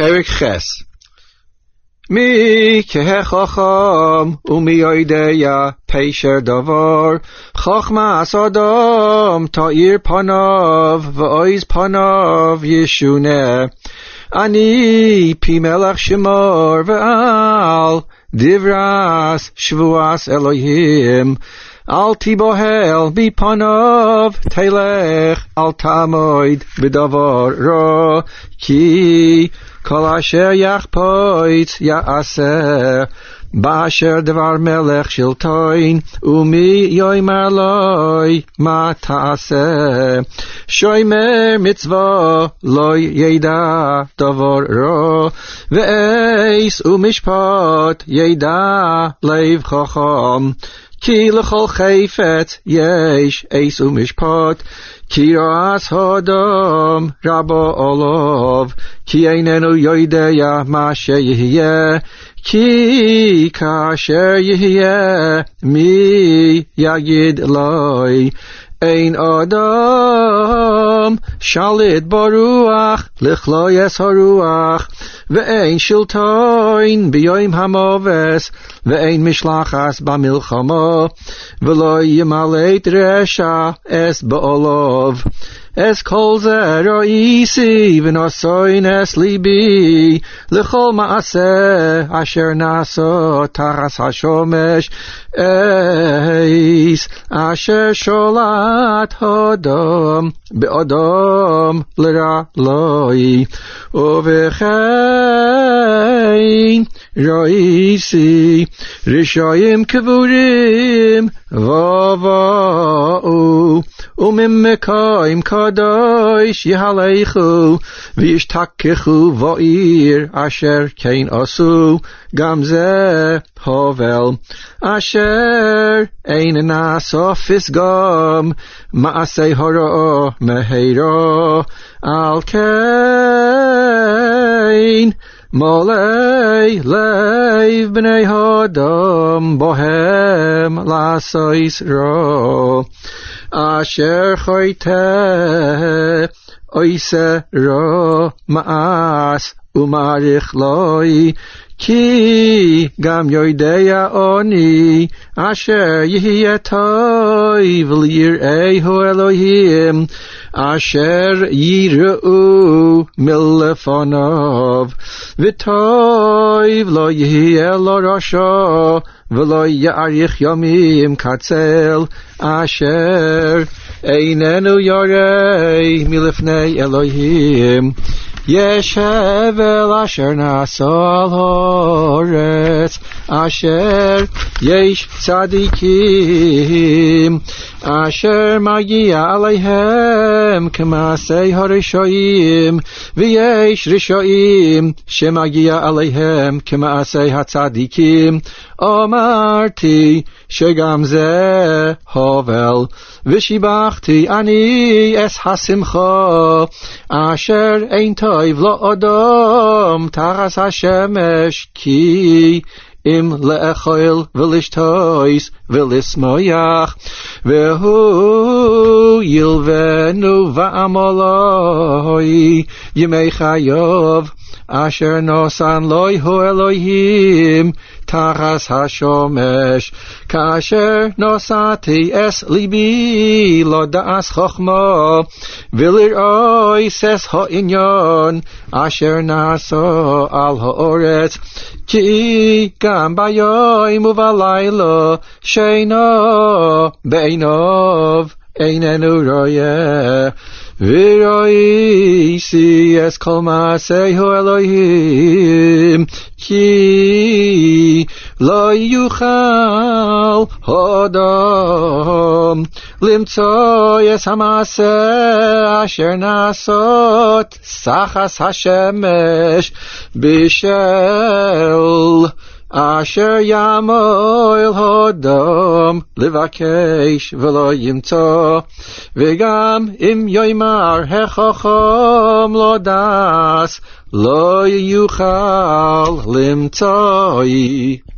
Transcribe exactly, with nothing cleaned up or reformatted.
פרק חס. מי כחכם ומי יודע פשר דבר, חכמת אדם תאיר פניו ואויז פניו ישונה. אני פי מלך שמור ועל דברס שבועס אלוהים, אל תיבהל בפניו תלך, אל תעמוד בדבר רע, כי כל אשר יחפוץ יעשה. באשר דבר מלך שלטון, ומי יאמר לי מה תעשה. שומר מצווה לא ידע דבר רע, ועש ומשפט ידע לב חכם. כי לכל חפץ יש עש ומשפט, כי רעש האדם רבה עליו, כי איננו יודע מה שיהיה, כי כאשר יהיה מי יגיד לי. אין אדם שליט ברוח לכלויס הרוח, ואין שלטון ביום המובס, ואין משלחס במלחמה, ולא ימלט רשע אס בעולב. אס כל זה ראיסי ונוסוין אס ליבי, לכל מעשה אשר נעשה תחת השמש, אס אשר שולט האדם באדם לרע לי. ובכן ראיסי רשעים קבורים ובאו, וממקום קדוש יהלכו וישתכחו בעיר אשר כן עשו, גם זה הבל. אשר אין נעשה פסגם מעשה הרע מהרה, על כן מלא לב בני האדם בהם לעשות רע. אשר חוטא עושה רע מעש ומעריך לי, כי גם יודע אני אשר יהיה טוב ליראהו אלוהים, אשר יראו מלפניו. וטוב לא יהיה לו רשע, ולא יאריך ימים קצל, אשר איננו ירא מלפני אלוהים. יש הבל אשר נעשה על הארץ, אשר יש צדיקים אשר מגיע עליהם כמעשה הרשעים, ויש רשעים שמגיע עליהם כמעשה הצדיקים. אמרתי שגם זה הבל, ושיבחתי אני אס השמחה אשר אין טוב לאדם תחת השמש, כי אם לאכול ולשתות ולשמוח, והוא ילבנו ועמלי ימי חייו, אשר נוסן לו אלוהים תחת השמש. כאשר נוסעתי אס ליבי לדעת חכמה, ולראוס אס העניין אשר נעשה על הארץ, כי גם ביום ובלילה שינה בעיניו איננו רואה. וראיתי אס כל מעשהו אלוהים, כי לא יוכל האדם למצוא אס המעשה אשר נעשות תחת השמש בשל אשר יעמול האדם לבקש ולא ימצא. וגם אם יאמר החכם לא דעת, לא יוכל למצוא.